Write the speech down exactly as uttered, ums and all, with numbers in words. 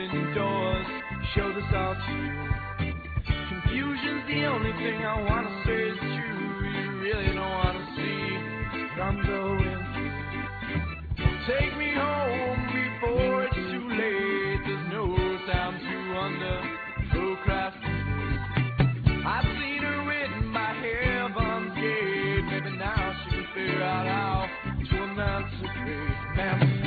open doors, show this all to you. Confusion's the only thing I wanna say is true. You really don't wanna see what I'm going through. Take me home before it's too late. There's no time to under procrastinate. I've seen her written by heaven's gate. Maybe now she can figure out how to emancipate. Man,